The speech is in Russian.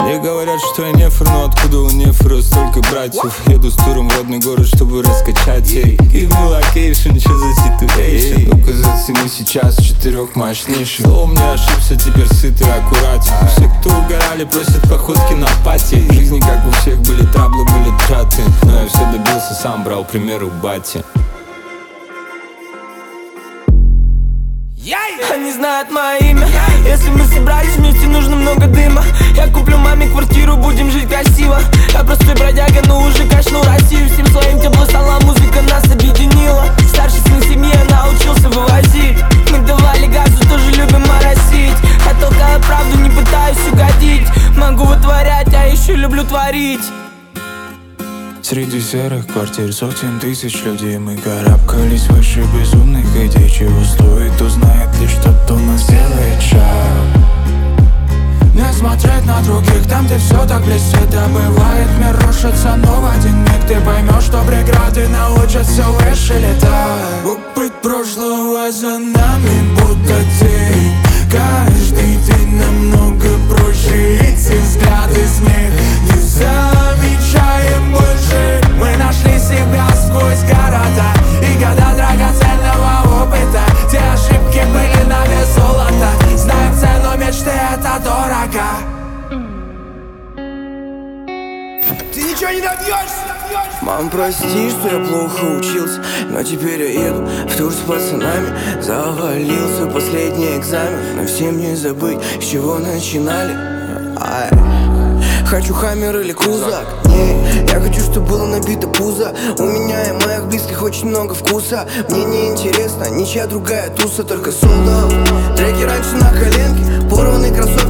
Мне говорят, что я нефр, но откуда у нефра столько братьев? Еду с туром в родной город, чтобы раскачать ей. Give me location, что за situation? Ну-ка зацени сейчас четырех мощнейших. Слово мне ошибся, теперь сытый аккуратен. Все, кто угорали, просят походки на пати. В жизни, как у всех, были траблы, были траты, но я все добился, сам брал пример у бати. Они знают мое имя. Если мы собрались вместе, нужно много дыма. Я куплю маме квартиру, будем жить красиво. Я простой бродяга, но уже качнул Россию. Всем своим тепло стала, музыка нас объединила. Старший сын семьи, научился вывозить. Мы давали газу, тоже любим моросить. Я толкаю правду, не пытаюсь угодить. Могу вытворять, а еще люблю творить. Среди серых квартир сотен тысяч людей мы карабкались выше безумных идей. Чего стоит узнает лишь тот, кто нас делает шаг. Не смотреть на других, там где все так блестит. Да бывает, мир рушится, но в один миг ты поймешь, что преграды научат все выше летать. Опыт прошлого за нами будто тень. Каждый день намного проще, эти взгляды, смех не замечаем больше. Мы нашли себя сквозь города и года драгоценного опыта. Те ошибки были на вес золота. Знаем цену мечты, это дорого. Ты ничего не добьешься. Мам, прости, что я плохо учился, но теперь я еду в тур с пацанами. Завалился последний экзамен, но всем не забыть, с чего начинали. Хочу хаммер или крузак. Не, я хочу, чтобы было набито пузо. У меня и моих близких очень много вкуса. Мне не интересно ничья другая туса, только солдат. Треки раньше на коленке, порванный кроссовок.